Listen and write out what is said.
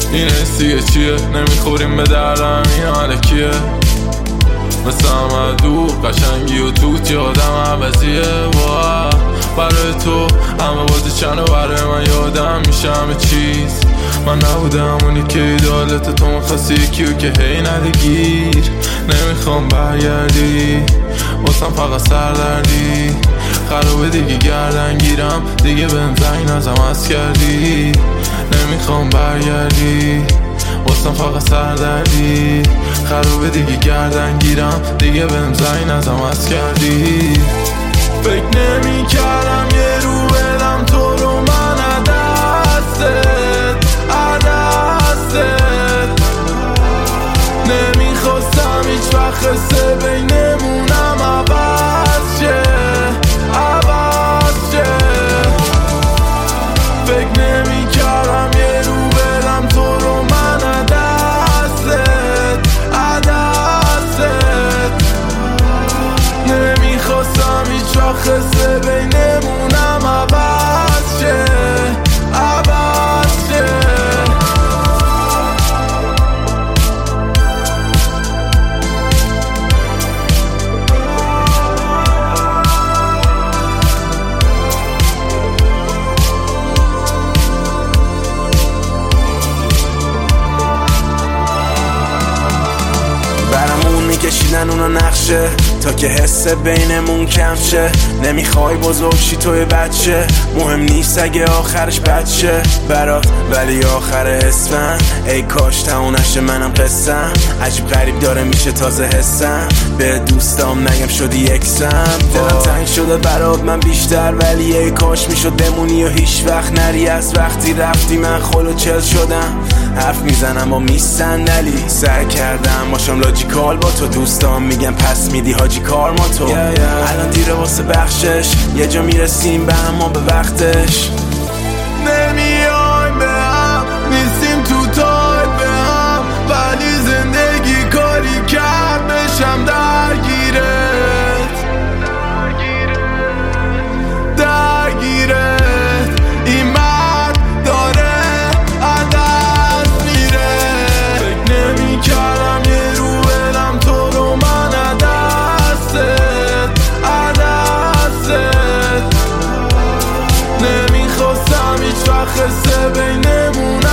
این حسیه چیه؟ نمیخوریم به دردم این علکیه مثل همه دو قشنگی و توت یادم عوضیه برای تو همه بازی چند و برای من یادم میشه همه چیز من نبودم اونی که ایدالت تو مخواستی یکیو که هی نده گیر نمیخوام برگردی واسم فقط سردردی خرابه دیگه گردن گیرم دیگه بهم زنگ نزم از کردی نمیخوام برگردی واسم فقط سردردی خرابه دیگه گردن گیرم دیگه بهم زنگ نزم از کردی فکر نمی کردم یه رو بدم تو رو من عدستت نمیخواستم هیچ وقت خسته بینمونم عوض شه فکر نمی کردم یه رو بدم تو رو من عدستت نمیخواستم هیچ وقت خسته بینمونم عوض شه برامون میکشیدن اونا نقشه تا که حس بینمون کم شه نمیخوای بزرگ شی توی بچه مهم نیست اگه آخرش بچه برات ولی آخر اسفند ای کاش تمونشه منم قصم عجیب غریب داره میشه تازه حسم به دوستام نگم شدی اکسم دلم تنگ شده برات من بیشتر ولی ای کاش میشد بمونی و هیچ وقت نری از وقتی رفتی من خلو چل شدم حرف میزنم با میستندلی سعی کردم باشم لاجیکال با تو دوستام میگم پس میدی حاجی کار ما تو الان دیره واسه بخشش یه جا میرسیم به اما به وقتش نمیایم به هم نیستیم تو تایپ به هم ولی زندگی کاری کرد بشم درگیرت این مرد داره عدست میره فکر نمی کردم یه رو بدم تو رو من عدستت نمیخواستم هیچ وقت خسته بینمون